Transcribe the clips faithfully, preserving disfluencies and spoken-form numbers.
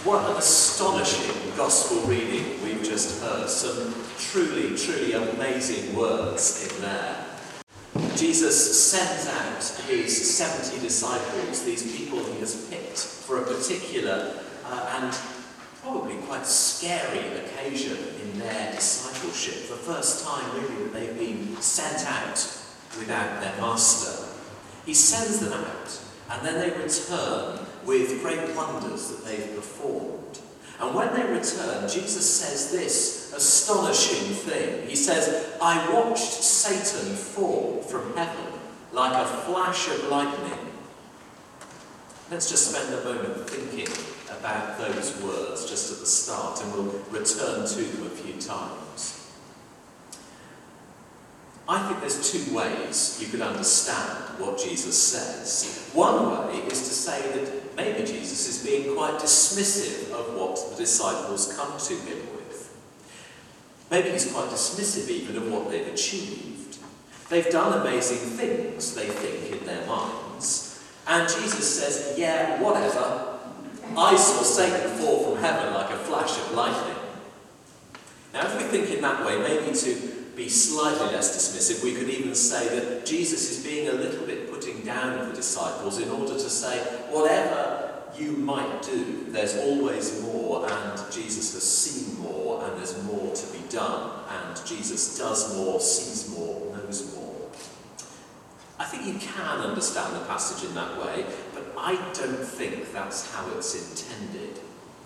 What an astonishing gospel reading we've just heard. Some truly, truly amazing words in there. Jesus sends out his seventy disciples, these people he has picked for a particular uh, and probably quite scary occasion in their discipleship. The first time really that they've been sent out without their master. He sends them out, and then they return with great wonders that they've performed. And when they return, Jesus says this astonishing thing. He says, I watched Satan fall from heaven like a flash of lightning. Let's just spend a moment thinking about those words just at the start, and we'll return to them a few times. I think there's two ways you could understand what Jesus says. One way is to say that maybe Jesus is being quite dismissive of what the disciples come to him with. Maybe he's quite dismissive even of what they've achieved. They've done amazing things, they think, in their minds. And Jesus says, yeah, whatever. I saw Satan fall from heaven like a flash of lightning. Now, if we think in that way, maybe to be slightly less dismissive, we could even say that Jesus is being a little bit putting down the disciples in order to say, whatever you might do, there's always more, and Jesus has seen more, and there's more to be done, and Jesus does more, sees more, knows more. I think you can understand the passage in that way, but I don't think that's how it's intended.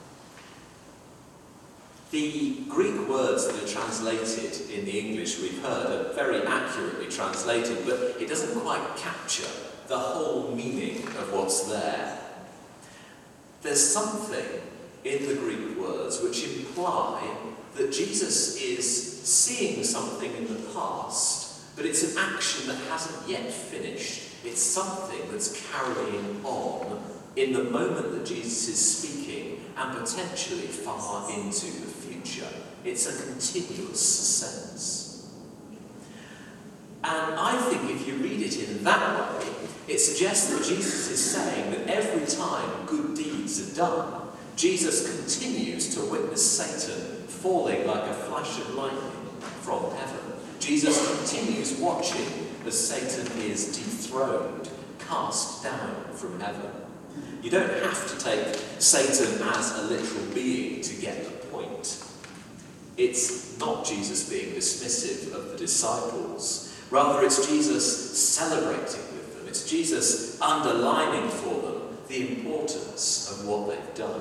The Greek words that are translated in the English we've heard are very accurately translated, but it doesn't quite capture the whole meaning of what's there. There's something in the Greek words which imply that Jesus is seeing something in the past, but it's an action that hasn't yet finished. It's something that's carrying on in the moment that Jesus is speaking, and potentially far into the future. It's a continuous sense. And I think if you read it in that way, it suggests that Jesus is saying that every time good deeds are done, Jesus continues to witness Satan falling like a flash of lightning from heaven. Jesus continues watching as Satan is dethroned, cast down from heaven. You don't have to take Satan as a literal being to get the point. It's not Jesus being dismissive of the disciples. Rather, it's Jesus celebrating with them. It's Jesus underlining for them the importance of what they've done.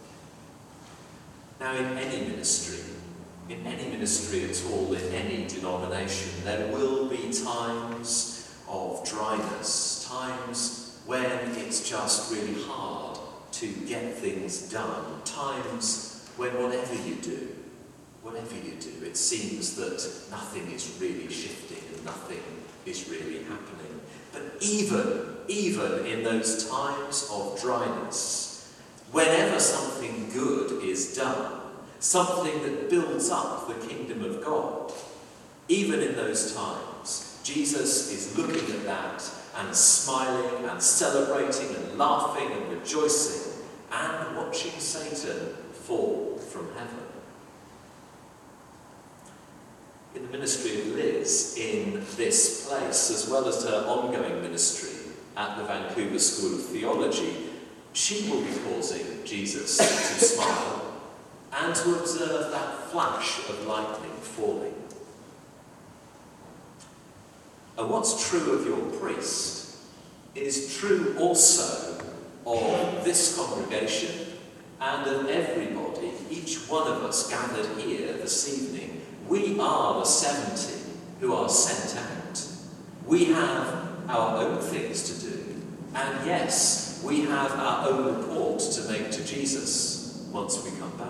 Now, in any ministry, in any ministry at all, in any denomination, there will be times of dryness, times when it's just really hard to get things done, times when whatever you do, whatever you do, it seems that nothing is really shifting and nothing is really happening. But even, even in those times of dryness, whenever something good is done, something that builds up the kingdom of God, even in those times, Jesus is looking at that and smiling and celebrating and laughing and rejoicing and watching Satan fall from heaven. In the ministry of Liz in this place, as well as her ongoing ministry at the Vancouver School of Theology, she will be causing Jesus to smile and to observe that flash of lightning falling. And what's true of your priest is true also of this congregation and of everybody, each one of us gathered here this evening. We are the seventy who are sent out. We have our own things to do. And yes, we have our own report to make to Jesus once we come back.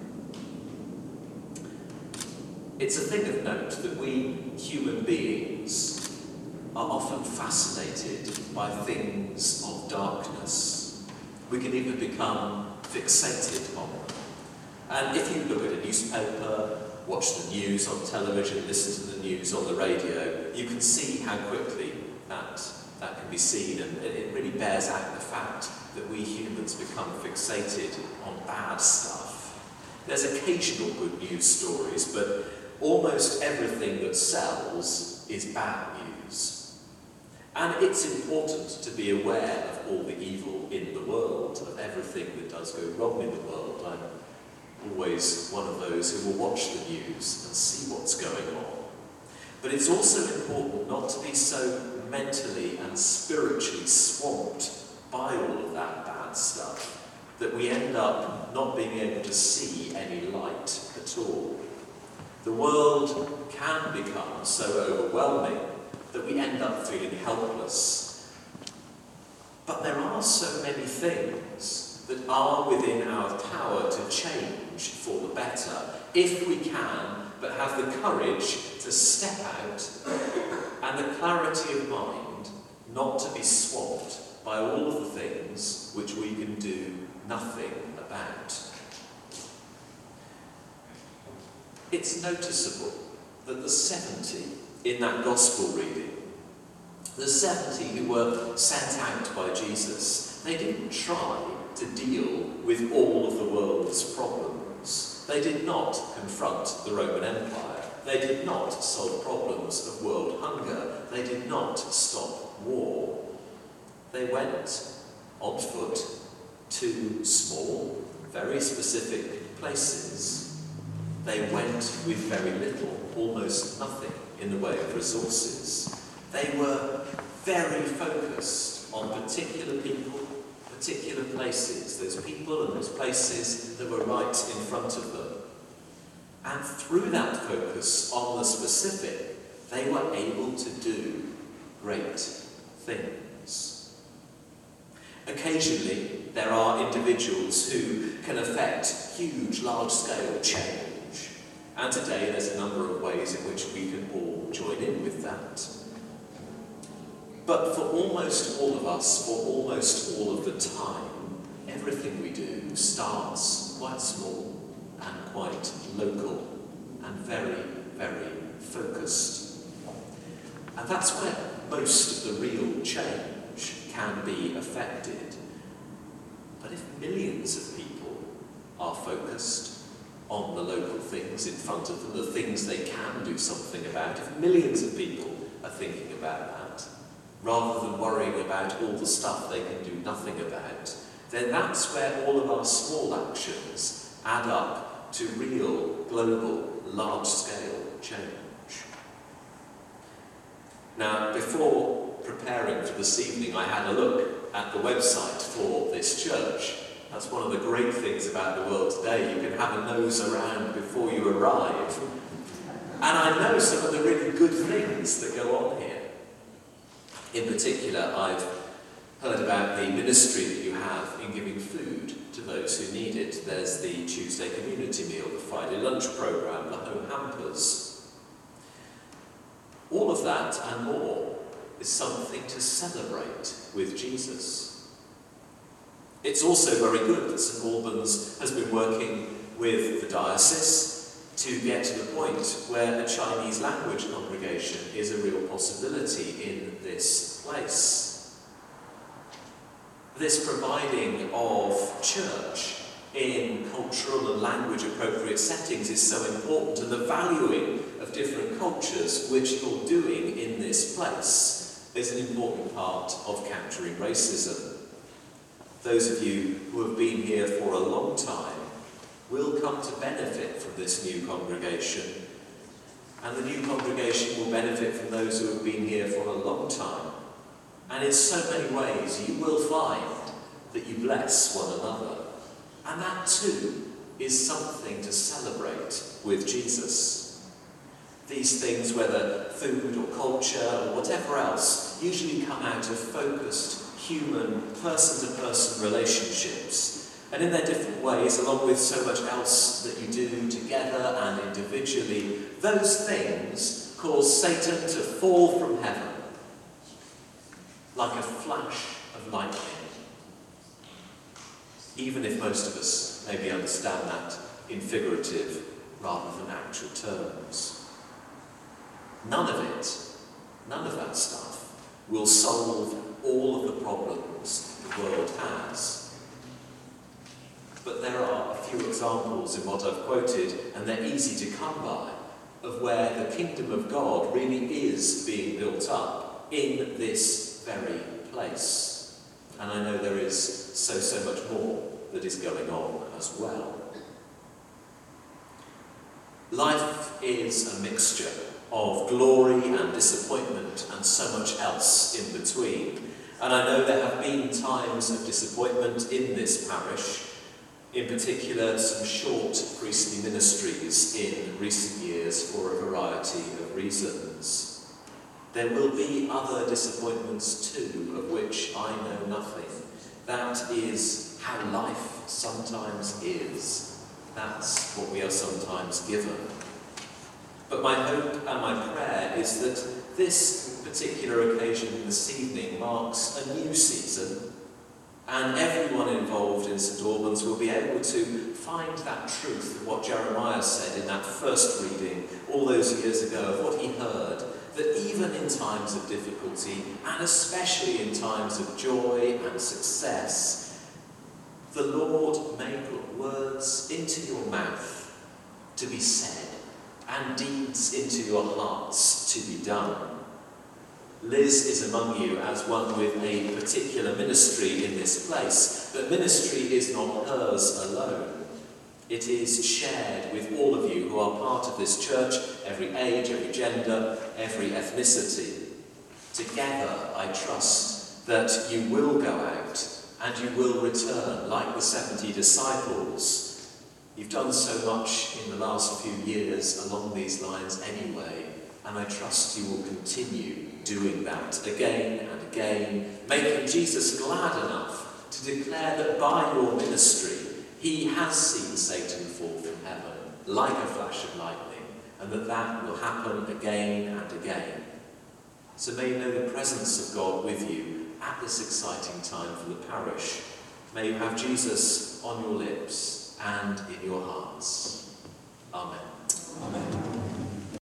It's a thing of note that we human beings are often fascinated by things of darkness. We can even become fixated on them. And if you look at a newspaper, watch the news on television, listen to the news on the radio, you can see how quickly that, that can be seen, and it really bears out the fact that we humans become fixated on bad stuff. There's occasional good news stories, but almost everything that sells is bad news. And it's important to be aware of all the evil in the world, of everything that does go wrong in the world. I'm always one of those who will watch the news and see what's going on. But it's also important not to be so mentally and spiritually swamped by all of that bad stuff that we end up not being able to see any light at all. The world can become so overwhelming that we end up feeling helpless. But there are so many things that are within our power to change for the better, if we can, but have the courage to step out and the clarity of mind not to be swamped by all of the things which we can do nothing about. It's noticeable that the seventy in that gospel reading, the seventy who were sent out by Jesus, they didn't try to deal with all of the world's problems. They did not confront the Roman Empire. They did not solve problems of world hunger. They did not stop war. They went on foot to small, very specific places. They went with very little, almost nothing, in the way of resources. They were very focused on particular people, particular places, those people and those places that were right in front of them. And through that focus on the specific, they were able to do great things. Occasionally, there are individuals who can affect huge, large-scale change. And today, there's a number of ways in which we can all join in with that. But for almost all of us, for almost all of the time, everything we do starts quite small and quite local and very, very focused. And that's where most of the real change can be affected. But if millions of people are focused on the local things in front of them, the things they can do something about, if millions of people are thinking about that, rather than worrying about all the stuff they can do nothing about, then that's where all of our small actions add up to real, global, large-scale change. Now, before preparing for this evening, I had a look at the website for this church. That's one of the great things about the world today. You can have a nose around before you arrive. And I know some of the really good things that go on here. In particular, I've heard about the ministry that you have in giving food to those who need it. There's the Tuesday community meal, the Friday lunch programme, the home hampers. All of that and more is something to celebrate with Jesus. It's also very good that St Albans has been working with the diocese to get to the point where a Chinese language congregation is a real possibility in this place. This providing of church in cultural and language appropriate settings is so important, and the valuing of different cultures which you're doing in this place is an important part of countering racism. Those of you who have been here for a long time will come to benefit from this new congregation, and the new congregation will benefit from those who have been here for a long time. And in so many ways you will find that you bless one another. And that too is something to celebrate with Jesus. These things, whether food or culture or whatever else, usually come out of focused human person-to-person relationships. And in their different ways, along with so much else that you do together and individually, those things cause Satan to fall from heaven like a flash of lightning. Even if most of us maybe understand that in figurative rather than actual terms. None of it, none of that stuff will solve all of the problems the world has. But there are a few examples in what I've quoted, and they're easy to come by, of where the kingdom of God really is being built up in this very place. And I know there is so, so much more that is going on as well. Life is a mixture of glory and disappointment and so much else in between. And I know there have been times of disappointment in this parish, in particular some short priestly ministries in recent years for a variety of reasons. There will be other disappointments too, of which I know nothing. That is how life sometimes is. That's what we are sometimes given. But my hope and my prayer is that this particular occasion this evening marks a new season, and everyone involved in St Albans will be able to find that truth of what Jeremiah said in that first reading all those years ago, of what he heard, that even in times of difficulty, and especially in times of joy and success, the Lord may put words into your mouth to be said, and deeds into your hearts to be done. Liz is among you as one with a particular ministry in this place, but ministry is not hers alone. It is shared with all of you who are part of this church, every age, every gender, every ethnicity. Together, I trust that you will go out and you will return like the seventy disciples. You've done so much in the last few years along these lines anyway, and I trust you will continue doing that again and again, making Jesus glad enough to declare that by your ministry he has seen Satan fall from heaven like a flash of lightning, and that that will happen again and again. So may you know the presence of God with you at this exciting time for the parish. May you have Jesus on your lips and in your hearts. Amen. Amen.